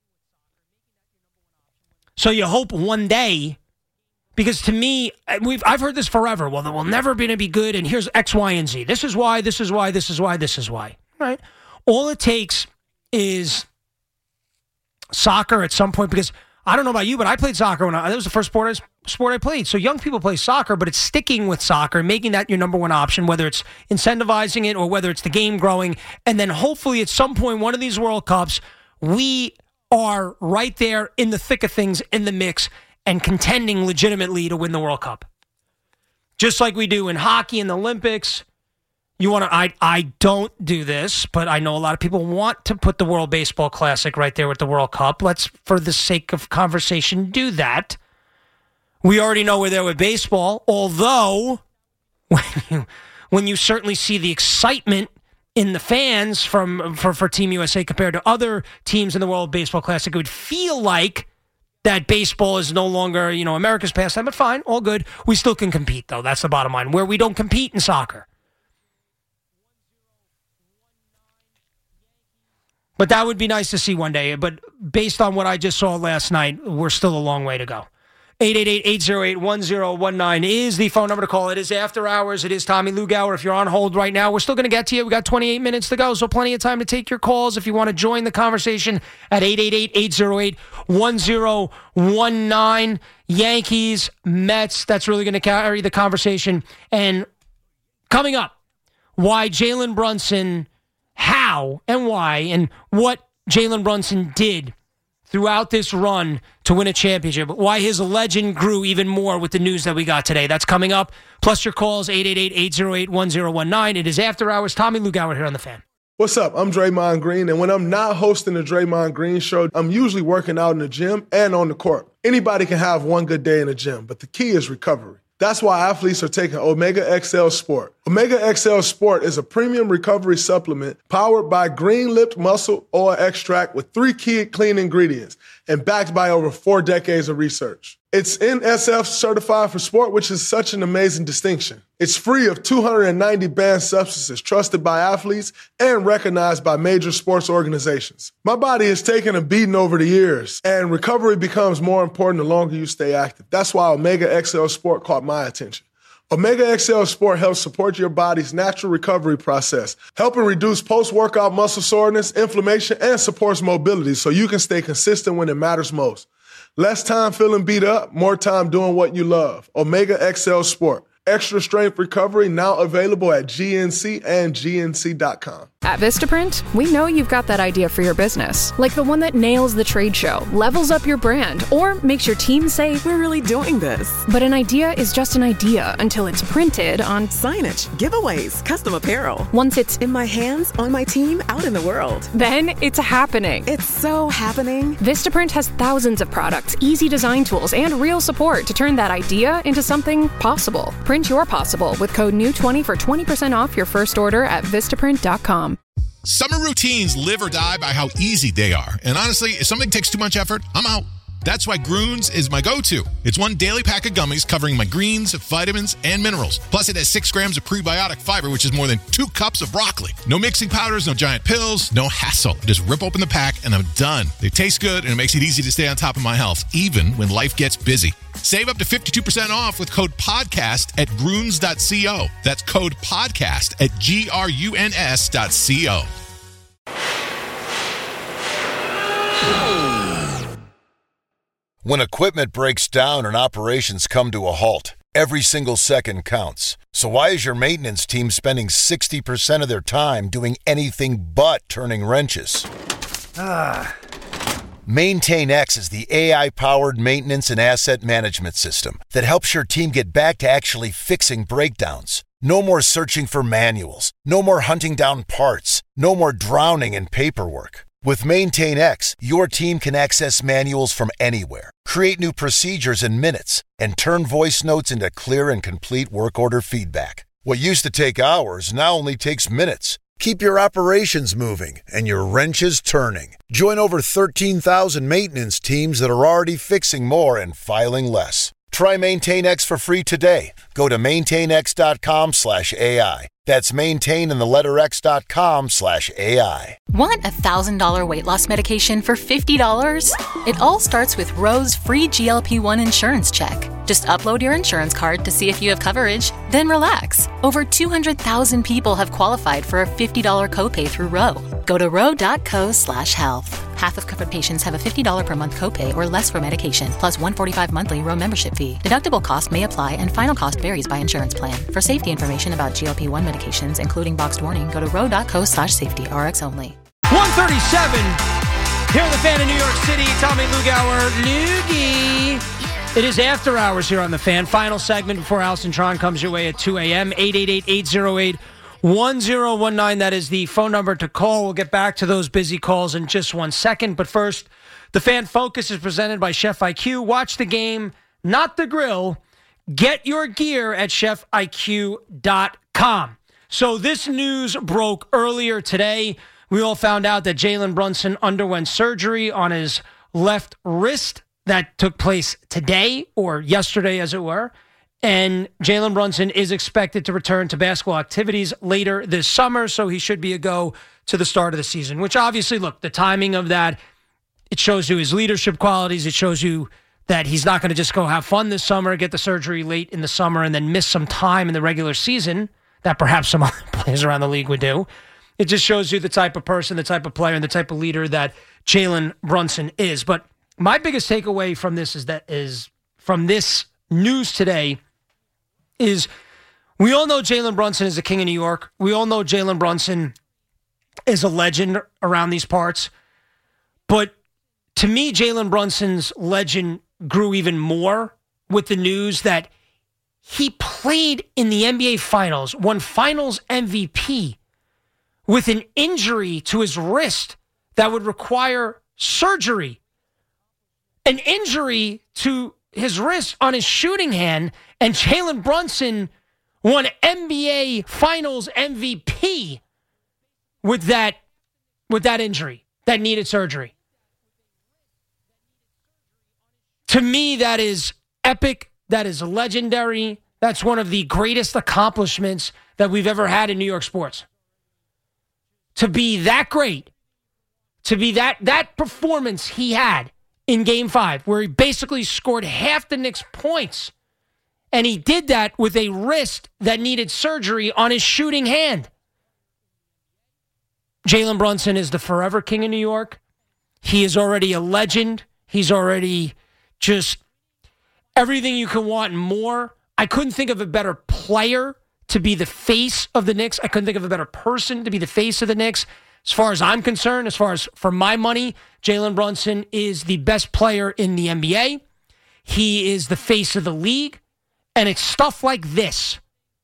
So you hope one day, because to me, I've heard this forever, well, we're never going to be good, and here's X, Y, and Z. This is why, this is why, this is why, this is why. Right? All it takes is soccer at some point, because I don't know about you, but I played soccer that was the first sport I played. So young people play soccer, but it's sticking with soccer, making that your number one option, whether it's incentivizing it or whether it's the game growing. And then hopefully at some point, one of these World Cups, we are right there in the thick of things, in the mix, and contending legitimately to win the World Cup. Just like we do in hockey and the Olympics. I don't do this, but I know a lot of people want to put the World Baseball Classic right there with the World Cup. Let's, for the sake of conversation, do that. We already know we're there with baseball, although when you certainly see the excitement in the fans for Team USA compared to other teams in the World Baseball Classic, it would feel like that baseball is no longer, America's pastime, but fine, all good. We still can compete, though. That's the bottom line, where we don't compete in soccer. But that would be nice to see one day. But based on what I just saw last night, we're still a long way to go. 888-808-1019 is the phone number to call. It is after hours. It is Tommy Lugauer. If you're on hold right now, we're still going to get to you. We got 28 minutes to go, so plenty of time to take your calls if you want to join the conversation at 888-808-1019. Yankees, Mets, that's really going to carry the conversation. And coming up, why Jalen Brunson, how and why, and what Jalen Brunson did throughout this run to win a championship, why his legend grew even more with the news that we got today. That's coming up. Plus your calls, 888-808-1019. It is After Hours. Tommy Lugauer here on The Fan. What's up? I'm Draymond Green, and when I'm not hosting the Draymond Green Show, I'm usually working out in the gym and on the court. Anybody can have one good day in the gym, but the key is recovery. That's why athletes are taking Omega XL Sport. Omega XL Sport is a premium recovery supplement powered by green-lipped muscle oil extract with 3 key clean ingredients and backed by over 4 decades of research. It's NSF certified for sport, which is such an amazing distinction. It's free of 290 banned substances trusted by athletes and recognized by major sports organizations. My body has taken a beating over the years, and recovery becomes more important the longer you stay active. That's why Omega XL Sport caught my attention. Omega XL Sport helps support your body's natural recovery process, helping reduce post-workout muscle soreness, inflammation, and supports mobility so you can stay consistent when it matters most. Less time feeling beat up, more time doing what you love. Omega XL Sport. Extra strength recovery now available at GNC and GNC.com. At Vistaprint, we know you've got that idea for your business, like the one that nails the trade show, levels up your brand, or makes your team say, we're really doing this. But an idea is just an idea until it's printed on signage, giveaways, custom apparel. Once it's in my hands, on my team, out in the world. Then it's happening. It's so happening. Vistaprint has thousands of products, easy design tools, and real support to turn that idea into something possible. Print your possible with code NEW20 for 20% off your first order at Vistaprint.com. Summer routines live or die by how easy they are. And honestly, if something takes too much effort, I'm out. That's why Groones is my go-to. It's one daily pack of gummies covering my greens, vitamins, and minerals. Plus, it has 6 grams of prebiotic fiber, which is more than 2 cups of broccoli. No mixing powders, no giant pills, no hassle. Just rip open the pack, and I'm done. They taste good, and it makes it easy to stay on top of my health, even when life gets busy. Save up to 52% off with code PODCAST at Groones.co. That's code PODCAST at GRUNS.co. When equipment breaks down and operations come to a halt, every single second counts. So why is your maintenance team spending 60% of their time doing anything but turning wrenches? MaintainX is the AI-powered maintenance and asset management system that helps your team get back to actually fixing breakdowns. No more searching for manuals. No more hunting down parts. No more drowning in paperwork. With MaintainX, your team can access manuals from anywhere, create new procedures in minutes, and turn voice notes into clear and complete work order feedback. What used to take hours now only takes minutes. Keep your operations moving and your wrenches turning. Join over 13,000 maintenance teams that are already fixing more and filing less. Try MaintainX for free today. Go to maintainx.com/AI. That's maintain and the letter X.com/AI. Want $1,000 weight loss medication for $50? It all starts with Roe's free GLP-1 insurance check. Just upload your insurance card to see if you have coverage, then relax. Over 200,000 people have qualified for a $50 copay through Roe. Go to roe.co/health. Half of covered patients have a $50 per month copay or less for medication, plus $145 monthly Roe membership fee. Deductible cost may apply and final cost varies by insurance plan. For safety information about GLP-1 medications, including boxed warning, go to roe.co/safety, RX only. 137 here in the Fan in New York City. Tommy Lugauer, Loogie. It is after hours here on the Fan. Final segment before Allison Tron comes your way at 2 a.m. 888-808-1019. That is the phone number to call. We'll get back to those busy calls in just 1 second. But first, the Fan Focus is presented by Chef IQ. Watch the game, not the grill. Get your gear at chefiq.com. So this news broke earlier today. We all found out that Jalen Brunson underwent surgery on his left wrist. That took place today, or yesterday as it were. And Jalen Brunson is expected to return to basketball activities later this summer, so he should be a go to the start of the season, which obviously, look, the timing of that, it shows you his leadership qualities. It shows you that he's not going to just go have fun this summer, get the surgery late in the summer, and then miss some time in the regular season that perhaps some other players around the league would do. It just shows you the type of person, the type of player, and the type of leader that Jalen Brunson is. But my biggest takeaway from this from this news today is we all know Jalen Brunson is the king of New York. We all know Jalen Brunson is a legend around these parts. But to me, Jalen Brunson's legend grew even more with the news that he played in the NBA Finals, won Finals MVP with an injury to his wrist that would require surgery. An injury to his wrist on his shooting hand, and Jalen Brunson won NBA Finals MVP with that injury that needed surgery. To me, that is epic. That is legendary. That's one of the greatest accomplishments that we've ever had in New York sports. To be that great, to be that performance he had in Game 5, where he basically scored half the Knicks' points, and he did that with a wrist that needed surgery on his shooting hand. Jalen Brunson is the forever king of New York. He is already a legend. He's already just everything you can want and more. I couldn't think of a better player to be the face of the Knicks. I couldn't think of a better person to be the face of the Knicks. As far as I'm concerned, as far as for my money, Jalen Brunson is the best player in the NBA. He is the face of the league. And it's stuff like this.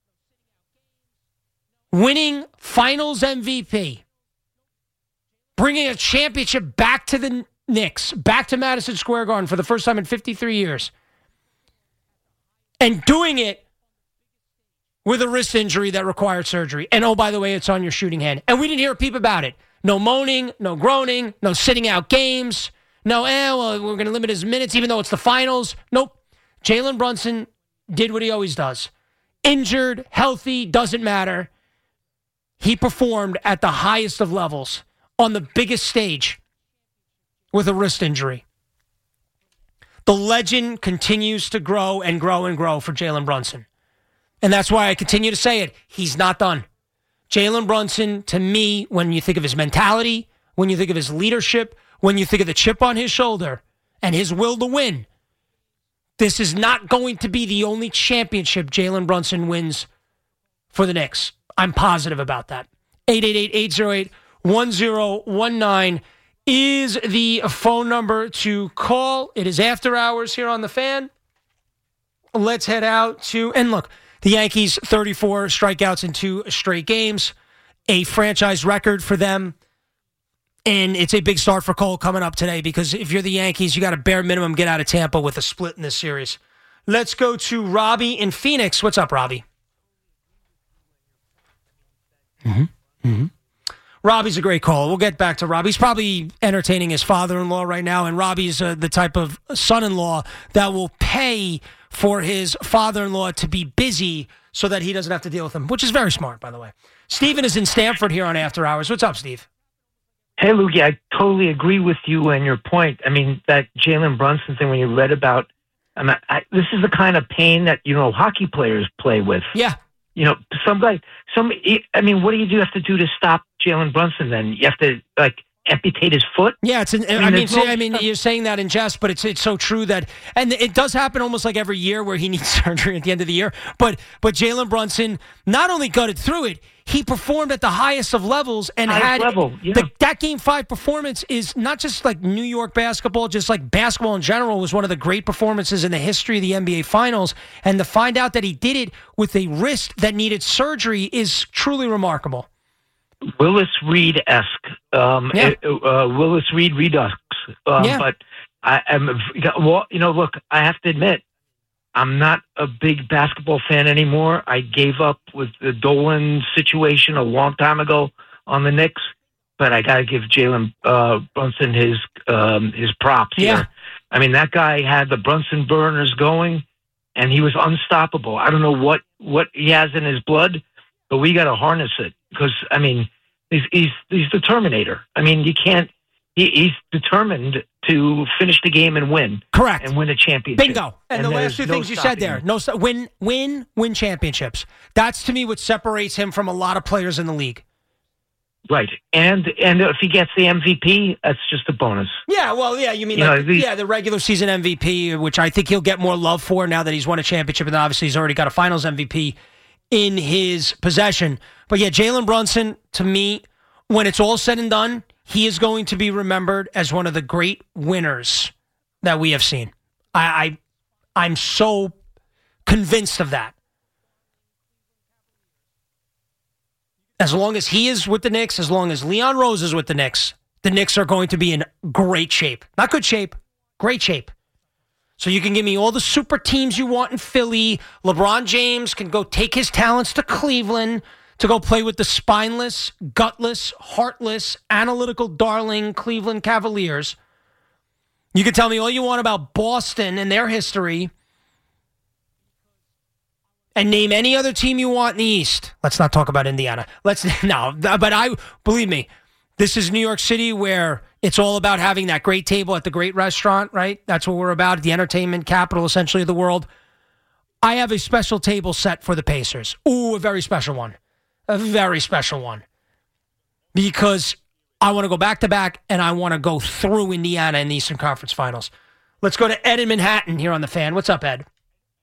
Winning Finals MVP. Bringing a championship back to the Knicks, back to Madison Square Garden for the first time in 53 years. And doing it with a wrist injury that required surgery. And oh, by the way, it's on your shooting hand. And we didn't hear a peep about it. No moaning, no groaning, no sitting out games. No, well, we're going to limit his minutes even though it's the finals. Nope. Jalen Brunson did what he always does. Injured, healthy, doesn't matter. He performed at the highest of levels on the biggest stage with a wrist injury. The legend continues to grow and grow and grow for Jalen Brunson. And that's why I continue to say it. He's not done. Jalen Brunson, to me, when you think of his mentality, when you think of his leadership, when you think of the chip on his shoulder and his will to win, this is not going to be the only championship Jalen Brunson wins for the Knicks. I'm positive about that. 888-808-1019 is the phone number to call. It is after hours here on The Fan. Let's head out to, and look, the Yankees, 34 strikeouts in 2 straight games, a franchise record for them. And it's a big start for Cole coming up today because if you're the Yankees, you got to bare minimum get out of Tampa with a split in this series. Let's go to Robbie in Phoenix. What's up, Robbie? Robbie's a great call. We'll get back to Robbie. He's probably entertaining his father-in-law right now, and Robbie's the type of son-in-law that will pay for his father-in-law to be busy so that he doesn't have to deal with him, which is very smart, by the way. Steven is in Stamford here on After Hours. What's up, Steve? Hey, Lukey, I totally agree with you and your point. I mean, that Jalen Brunson thing when you read about, this is the kind of pain that, hockey players play with. Yeah. What do you have to do to stop Jalen Brunson then? You have to, amputate his foot? Yeah, you're saying that in jest, but it's so true that, and it does happen almost like every year where he needs surgery at the end of the year. But Jalen Brunson not only gutted through it, he performed at the highest of levels and that Game 5 performance is not just like New York basketball, just like basketball in general was one of the great performances in the history of the NBA Finals. And to find out that he did it with a wrist that needed surgery is truly remarkable. Willis Reed-esque. Willis Reed Redux. But I am, look, I have to admit, I'm not a big basketball fan anymore. I gave up with the Dolan situation a long time ago on the Knicks, but I got to give Jalen Brunson his props here. I mean, that guy had the Brunson burners going, and he was unstoppable. I don't know what he has in his blood, but we got to harness it because, I mean, he's the Terminator. I mean, you can't. He's determined to finish the game and win. Correct. And win a championship. Bingo. And the last two things you said there. Win championships. That's, to me, what separates him from a lot of players in the league. Right. And if he gets the MVP, that's just a bonus. Yeah, well, yeah, you mean the regular season MVP, which I think he'll get more love for now that he's won a championship, and obviously he's already got a finals MVP in his possession. But yeah, Jalen Brunson, to me, when it's all said and done, he is going to be remembered as one of the great winners that we have seen. I'm so convinced of that. As long as he is with the Knicks, as long as Leon Rose is with the Knicks are going to be in great shape. Not good shape, great shape. So you can give me all the super teams you want in Philly. LeBron James can go take his talents to Cleveland to go play with the spineless, gutless, heartless, analytical darling Cleveland Cavaliers. You can tell me all you want about Boston and their history. And name any other team you want in the East. Let's not talk about Indiana. But believe me, this is New York City where it's all about having that great table at the great restaurant, right? That's what we're about, the entertainment capital, essentially, of the world. I have a special table set for the Pacers. Ooh, a very special one. A very special one. Because I want to go back-to-back, and I want to go through Indiana in the Eastern Conference Finals. Let's go to Ed in Manhattan here on The Fan. What's up, Ed?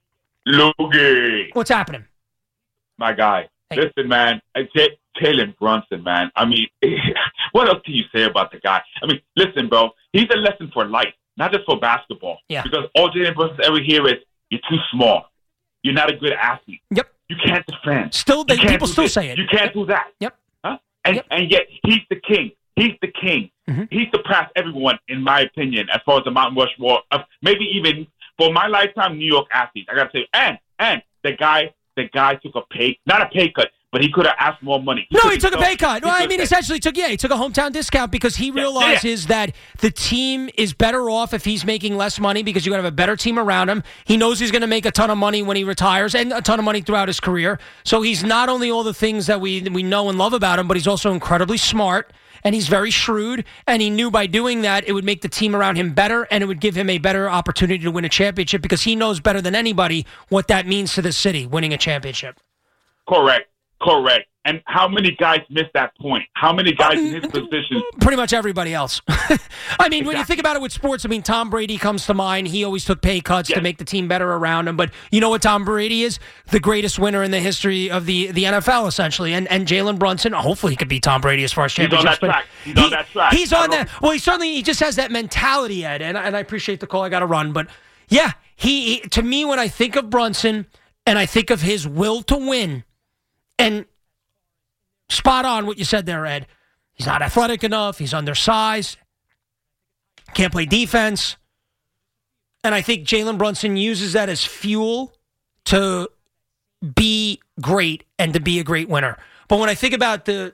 Logie. What's happening? My guy. Hey. Listen, man. Jalen Brunson, man. I mean, what else can you say about the guy? I mean, listen, bro. He's a lesson for life, not just for basketball. Yeah. Because all Jalen Brunson ever hear is, you're too small. You're not a good athlete. Yep. You can't defend. People still say it. You can't do that. Yep. Huh? And yet, he's the king. He's the king. Mm-hmm. He surpassed everyone, in my opinion, as far as the Mount Rushmore of maybe even for my lifetime New York athletes. I gotta say, and the guy took not a pay cut, but he could have asked more money. He took a pay cut. Well, I mean, essentially, he took a hometown discount because he realizes that the team is better off if he's making less money because you're going to have a better team around him. He knows he's going to make a ton of money when he retires and a ton of money throughout his career. So he's not only all the things that we know and love about him, but he's also incredibly smart and he's very shrewd. And he knew by doing that, it would make the team around him better and it would give him a better opportunity to win a championship because he knows better than anybody what that means to the city, winning a championship. Correct. And how many guys missed that point? How many guys in his position? Pretty much everybody else. I mean, when you think about it with sports, I mean, Tom Brady comes to mind. He always took pay cuts to make the team better around him. But you know what Tom Brady is? The greatest winner in the history of the NFL, essentially. And Jalen Brunson, hopefully he could beat Tom Brady as far as championships. He's on that track. He's on that. Well, he just has that mentality, Ed. And I appreciate the call. I got to run. But yeah, he to me, when I think of Brunson and I think of his will to win, and spot on what you said there, Ed. He's not athletic enough. He's undersized. Can't play defense. And I think Jalen Brunson uses that as fuel to be great and to be a great winner. But when I think about the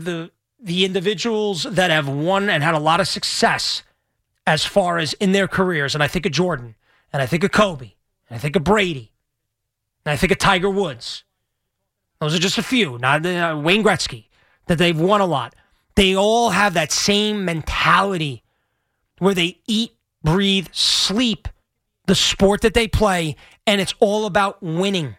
individuals that have won and had a lot of success as far as in their careers, and I think of Jordan, and I think of Kobe, and I think of Brady, and I think of Tiger Woods. Those are just a few, not Wayne Gretzky, that they've won a lot. They all have that same mentality where they eat, breathe, sleep the sport that they play, and it's all about winning.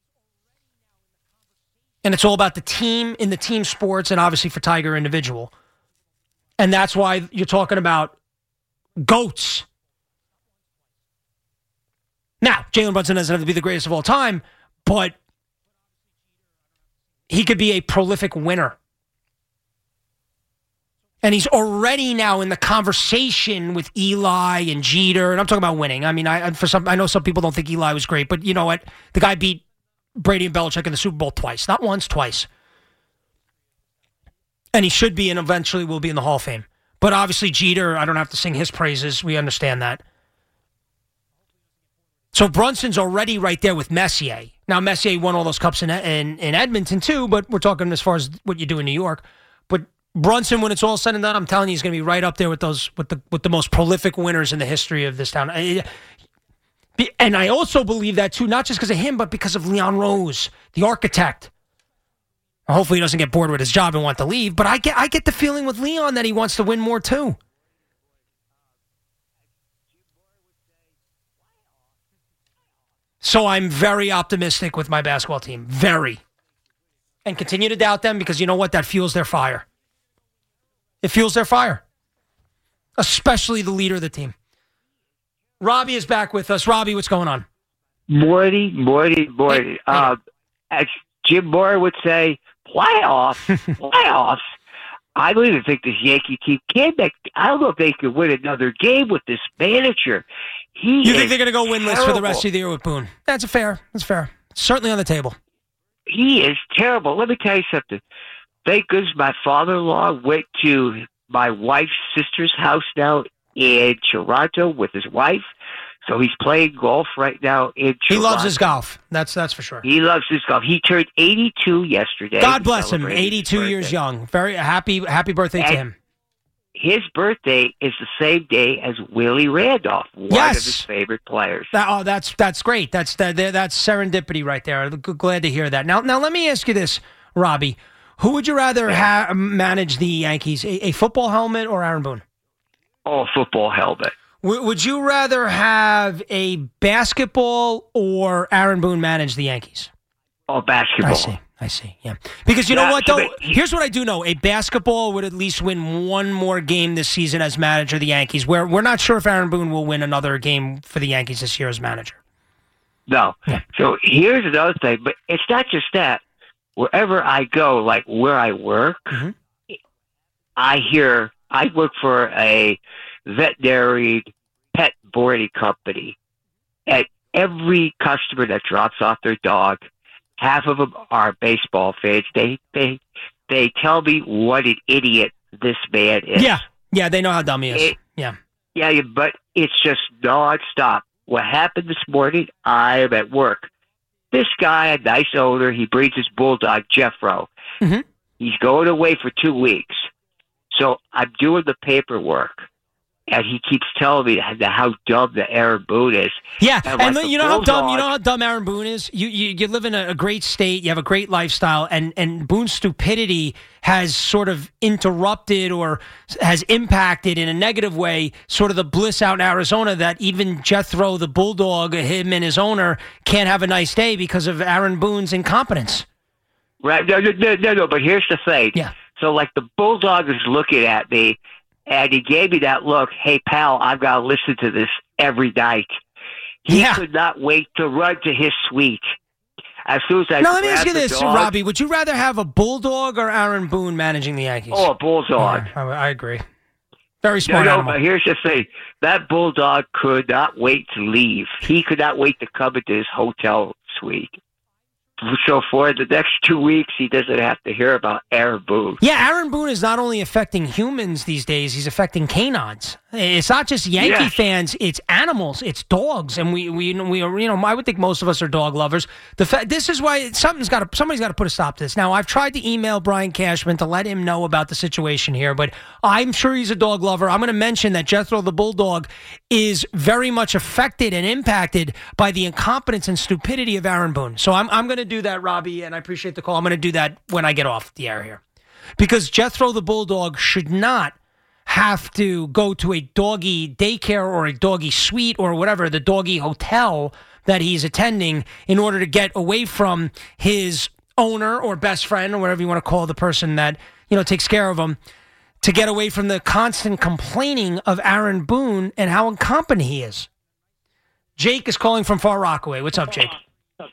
And it's all about the team in the team sports, and obviously for Tiger individual. And that's why you're talking about GOATs. Now, Jalen Brunson doesn't have to be the greatest of all time, but he could be a prolific winner. And he's already now in the conversation with Eli and Jeter. And I'm talking about winning. I mean, I know some people don't think Eli was great, but you know what? The guy beat Brady and Belichick in the Super Bowl twice. Not once, twice. And he should be and eventually will be in the Hall of Fame. But obviously Jeter, I don't have to sing his praises. We understand that. So Brunson's already right there with Messier. Now, Messier won all those cups in Edmonton, too, but we're talking as far as what you do in New York. But Brunson, when it's all said and done, I'm telling you, he's going to be right up there with those with the most prolific winners in the history of this town. And I also believe that, too, not just because of him, but because of Leon Rose, the architect. Hopefully he doesn't get bored with his job and want to leave, but I get the feeling with Leon that he wants to win more, too. So I'm very optimistic with my basketball team. Very. And continue to doubt them because you know what? That fuels their fire. It fuels their fire. Especially the leader of the team. Robbie is back with us. Robbie, what's going on? Morty. As Jim Moore would say, playoffs. I don't even think this Yankee team can make. I don't know if they could win another game with this manager. You think they're going to go winless for the rest of the year with Boone? That's fair. Certainly on the table. He is terrible. Let me tell you something. thank goodness my father-in-law went to my wife's sister's house now in Toronto with his wife. So he's playing golf right now in Toronto. He loves his golf. That's for sure. He loves his golf. He turned 82 yesterday. God bless him. 82 years young. Very happy birthday to him. His birthday is the same day as Willie Randolph, one of his favorite players. That's great. That's serendipity right there. I'm glad to hear that. Now let me ask you this, Robbie. Who would you rather manage the Yankees, a football helmet or Aaron Boone? Oh, football helmet. Would you rather have a basketball or Aaron Boone manage the Yankees? Oh, basketball. I see. Yeah. Because you know what, though? Here's what I do know. A basketball would at least win one more game this season as manager of the Yankees, where we're not sure if Aaron Boone will win another game for the Yankees this year as manager. No. Yeah. So here's another thing, but it's not just that. Wherever I go, like where I work, I work for a veterinary pet boarding company, and every customer that drops off their dog, half of them are baseball fans. They tell me what an idiot this man is. Yeah, they know how dumb he is. Yeah, but it's just nonstop. What happened this morning? I am at work. This guy, a nice owner, he breeds his bulldog, Jeffro. Mm-hmm. He's going away for 2 weeks. So I'm doing the paperwork, and he keeps telling me how dumb the Aaron Boone is. Yeah, and you know how dumb Aaron Boone is? You live in a great state, you have a great lifestyle, and Boone's stupidity has sort of interrupted or has impacted in a negative way sort of the bliss out in Arizona that even Jethro, the bulldog, him and his owner, can't have a nice day because of Aaron Boone's incompetence. Right, no, but here's the thing. Yeah. So, like, the bulldog is looking at me, and he gave me that look, hey, pal, I've got to listen to this every night. He could not wait to run to his suite. As soon as I Now, let me ask you this, dog, Robbie. Would you rather have a bulldog or Aaron Boone managing the Yankees? Oh, a bulldog. I agree. Very smart animal. But here's the thing. That bulldog could not wait to leave. He could not wait to come into his hotel suite. So for the next 2 weeks, he doesn't have to hear about Aaron Boone. Yeah, Aaron Boone is not only affecting humans these days, he's affecting canines. It's not just Yankee fans, it's animals, it's dogs. And we I would think most of us are dog lovers. This is why somebody's got to put a stop to this. Now, I've tried to email Brian Cashman to let him know about the situation here, but I'm sure he's a dog lover. I'm going to mention that Jethro the Bulldog is very much affected and impacted by the incompetence and stupidity of Aaron Boone. So I'm going to do that, Robbie, and I appreciate the call. I'm going to do that when I get off the air here. Because Jethro the Bulldog should not have to go to a doggy daycare or a doggy suite or whatever, the doggy hotel that he's attending in order to get away from his owner or best friend or whatever you want to call the person that, takes care of him, to get away from the constant complaining of Aaron Boone and how incompetent he is. Jake is calling from Far Rockaway. What's up, Jake?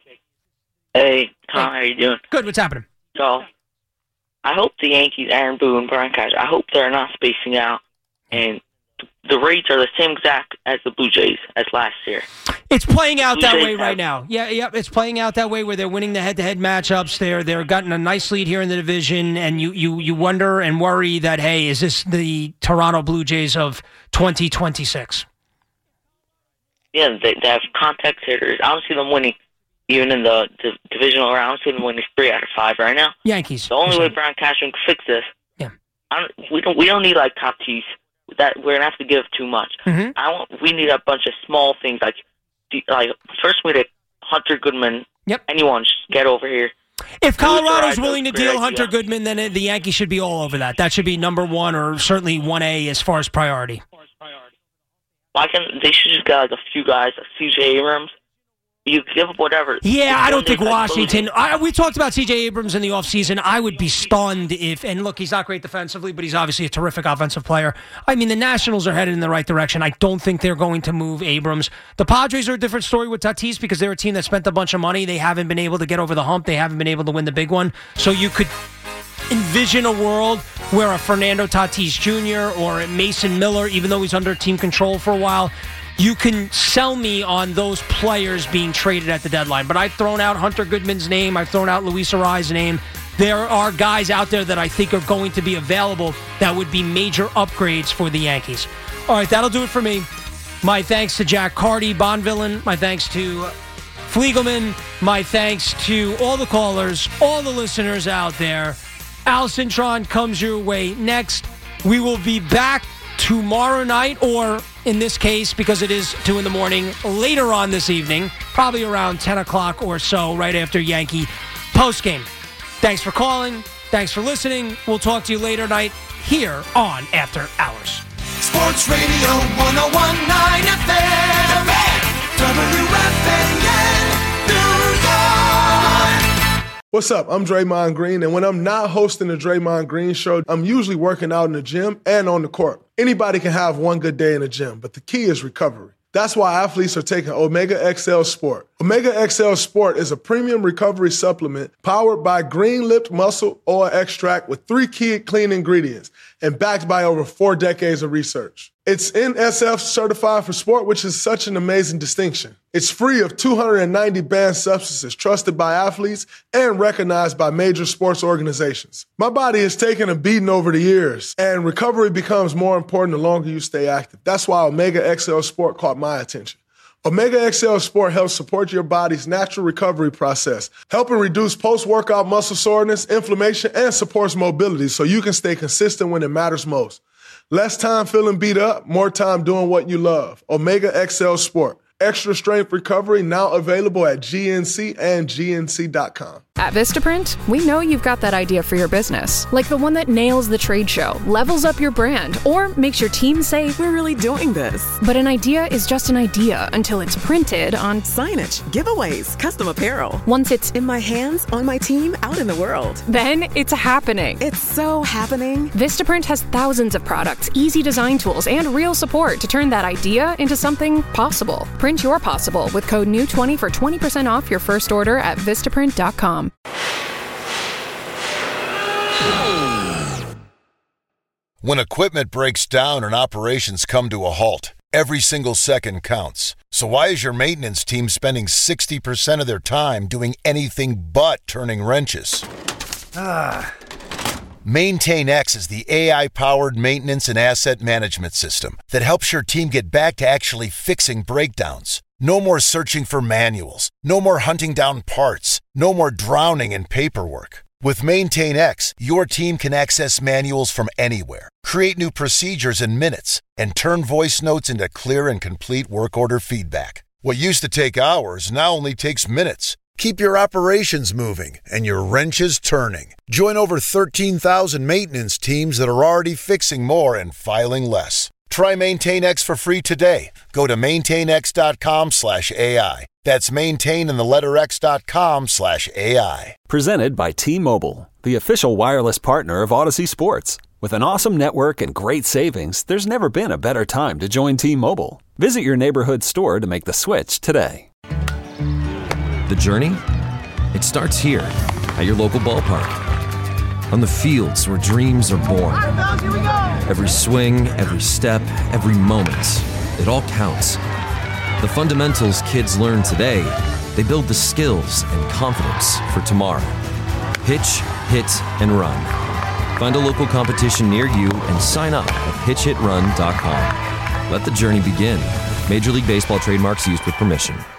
Hey, Tom, how you doing? Good, what's happening? So, I hope the Yankees, Aaron Boone, Brian Cashman, I hope they're not spacing out, and the rates are the same exact as the Blue Jays as last year. It's playing out that way right now. Yeah, it's playing out that way where they're winning the head-to-head matchups. They're gotten a nice lead here in the division, and you wonder and worry that, hey, is this the Toronto Blue Jays of 2026? Yeah, they have contact hitters. I don't see them winning. Even in the divisional rounds, we're winning 3 out of 5 right now. Yankees. The only way Brian Cashman can fix this. Yeah. We don't need like Tatis. That we're gonna have to give too much. Mm-hmm. We need a bunch of small things like first we need Hunter Goodman. Yep. Anyone, just get over here. If Colorado's willing to deal Hunter Goodman, then the Yankees should be all over that. That should be number 1 or certainly 1A as far as priority. They should just get like a few guys, like C.J. Abrams. You give up whatever. Yeah, I don't think Washington. We talked about C.J. Abrams in the offseason. I would be stunned if, and look, he's not great defensively, but he's obviously a terrific offensive player. I mean, the Nationals are headed in the right direction. I don't think they're going to move Abrams. The Padres are a different story with Tatis because they're a team that spent a bunch of money. They haven't been able to get over the hump. They haven't been able to win the big one. So you could envision a world where a Fernando Tatis Jr. or a Mason Miller, even though he's under team control for a while, you can sell me on those players being traded at the deadline. But I've thrown out Hunter Goodman's name. I've thrown out Luis Arraez's name. there are guys out there that I think are going to be available that would be major upgrades for the Yankees. All right, that'll do it for me. My thanks to Jack Carty, Bonvillain. My thanks to Fliegelman. My thanks to all the callers, all the listeners out there. Al Cintron comes your way next. We will be back tomorrow night, or in this case, because it is 2 a.m, later on this evening, probably around 10 o'clock or so, right after Yankee postgame. Thanks for calling. Thanks for listening. We'll talk to you later tonight here on After Hours. Sports Radio 101.9 FM. WFAN, New York. What's up? I'm Draymond Green, and when I'm not hosting the Draymond Green Show, I'm usually working out in the gym and on the court. Anybody can have one good day in the gym, but the key is recovery. That's why athletes are taking Omega XL Sport. Omega XL Sport is a premium recovery supplement powered by Green Lipped Muscle Oil Extract with 3 key clean ingredients and backed by over 4 decades of research. It's NSF certified for sport, which is such an amazing distinction. It's free of 290 banned substances trusted by athletes and recognized by major sports organizations. My body has taken a beating over the years, and recovery becomes more important the longer you stay active. That's why Omega XL Sport caught my attention. Omega XL Sport helps support your body's natural recovery process, helping reduce post-workout muscle soreness, inflammation, and supports mobility so you can stay consistent when it matters most. Less time feeling beat up, more time doing what you love. Omega XL Sport. Extra strength recovery now available at GNC and GNC.com. At Vistaprint, we know you've got that idea for your business, like the one that nails the trade show, levels up your brand, or makes your team say, we're really doing this. But an idea is just an idea until it's printed on signage, giveaways, custom apparel. Once it's in my hands, on my team, out in the world. Then it's happening. It's so happening. Vistaprint has thousands of products, easy design tools, and real support to turn that idea into something possible. Print your possible with code NEW20 for 20% off your first order at Vistaprint.com. When equipment breaks down and operations come to a halt, every single second counts. So why is your maintenance team spending 60% of their time doing anything but turning wrenches? MaintainX is the AI-powered maintenance and asset management system that helps your team get back to actually fixing breakdowns. No more searching for manuals. No more hunting down parts. No more drowning in paperwork. With MaintainX, your team can access manuals from anywhere, create new procedures in minutes, and turn voice notes into clear and complete work order feedback. What used to take hours now only takes minutes. Keep your operations moving and your wrenches turning. Join over 13,000 maintenance teams that are already fixing more and filing less. Try MaintainX for free today. Go to maintainx.com/AI. That's maintain and the letter x.com/AI. Presented by T-Mobile, the official wireless partner of Odyssey Sports. With an awesome network and great savings, there's never been a better time to join T-Mobile. Visit your neighborhood store to make the switch today. The journey? It starts here, at your local ballpark. On the fields where dreams are born. Every swing, every step, every moment, it all counts. The fundamentals kids learn today, they build the skills and confidence for tomorrow. Pitch, hit, and run. Find a local competition near you and sign up at pitchhitrun.com. Let the journey begin. Major League Baseball trademarks used with permission.